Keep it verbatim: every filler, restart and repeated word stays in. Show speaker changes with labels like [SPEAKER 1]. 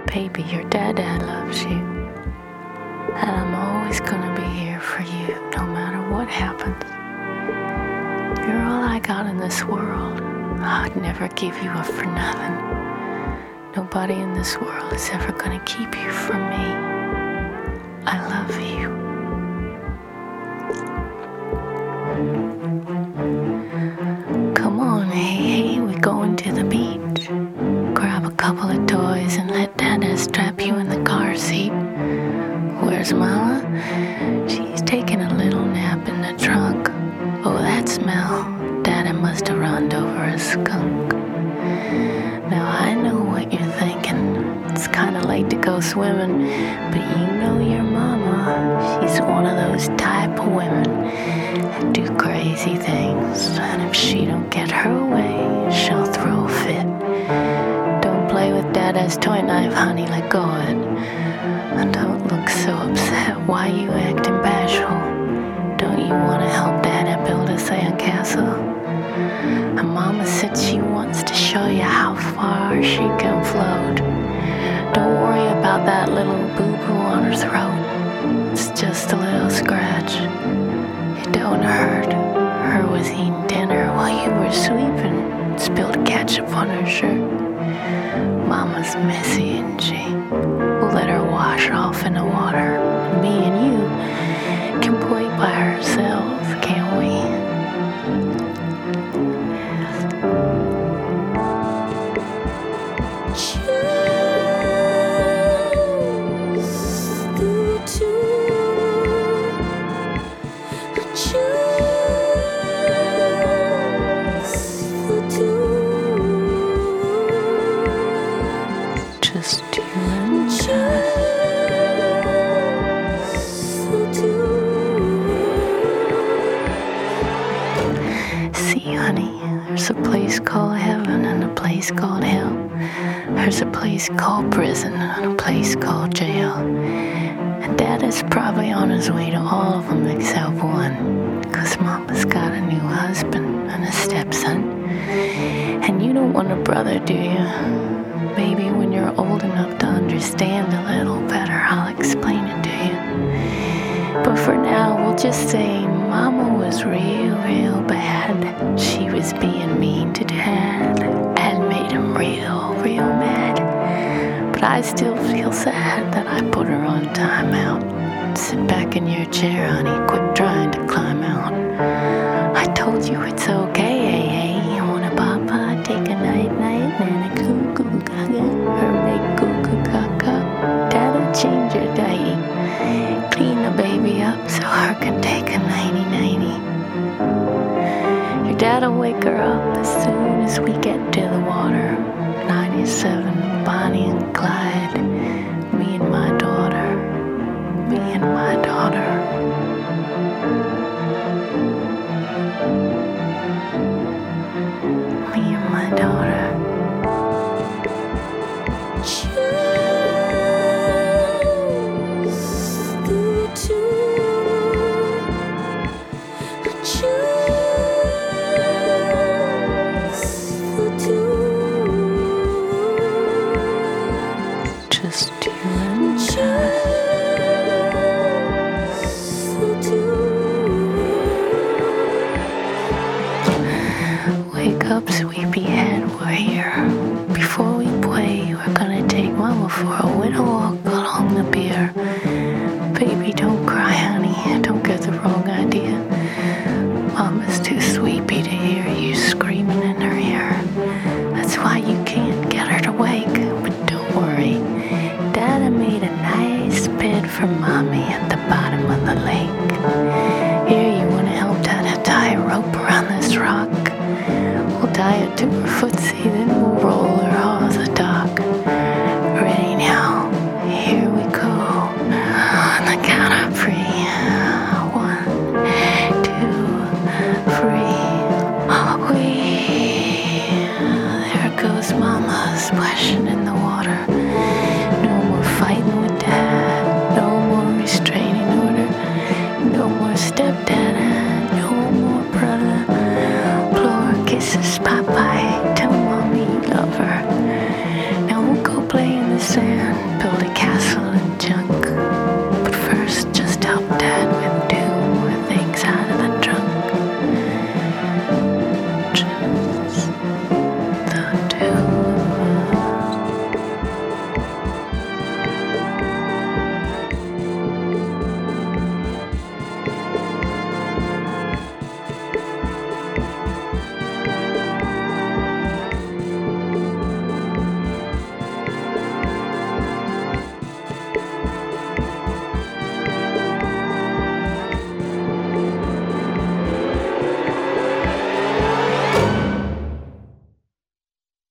[SPEAKER 1] Baby, your dad loves you. And I'm always gonna be here for you, no matter what happens. You're all I got in this world. I'd never give you up for nothing. Nobody in this world is ever gonna keep you from me. I love you. Come on, hey, hey, we're going to the beach. Grab a couple of toys and let Dada strap you in the car seat. Where's Mama? She's taking a little nap in the trunk. Oh, that smell. Dada must have run over a skunk. Now I know what you're thinking. It's kinda late to go swimming, but you know your mama. She's one of those type of women that do crazy things. And if she don't get her way, she'll throw a fit. Don't play with Dada's toy knife, honey, let go of it. And don't look so upset. Why you acting bashful? Don't you want to help Dada build a sandcastle? And Mama said she wants to show you how far she can float. Don't worry about that little boo-boo on her throat. It's just a little scratch. It don't hurt. Her was eating dinner while you were sweeping. Spilled ketchup on her shirt. Mama's messy, isn't she? We'll let her wash off in the water. Me and you can play by ourselves, can't we? Just you and I. See, honey, there's a place called heaven and a place called hell. There's a place called prison and a place called jail. And Dada's probably on his way to all of them except one. Cause Mama's got a new husband and a stepson. And you don't want a brother, do you? Maybe when you're old enough to understand a little better, I'll explain it to you. But for now, we'll just say Mama was real, real bad. She was being mean to Dad and made him real, real mad. But I still feel sad that I put her on timeout. Sit back in your chair, honey, quit trying to climb out. I told you it's okay, hey, hey. You wanna papa, take a night-night, and a cuckoo gaga, or make cuckoo caca. Dada change your diaper, clean the baby up so her can take a nighty-nighty. Your dad'll wake her up as soon as we get to the water. ninety-seven, Bonnie and Clyde, me and my daughter, me and my daughter. Me and my daughter. Just you and I. Wake up, sleepyhead, we're here. Before we play, we're gonna take Mama for a little walk along the pier. Baby, don't cry, honey, don't get the wrong idea. Mama's too sleepy to hear you screaming in her ear. That's why you can't get her to wake, but don't worry. Dada made a nice bed for Mommy at the bottom of the lake. Here, you wanna help Dada tie a rope around this rock? We'll tie it to her footsie, then we'll roll her off.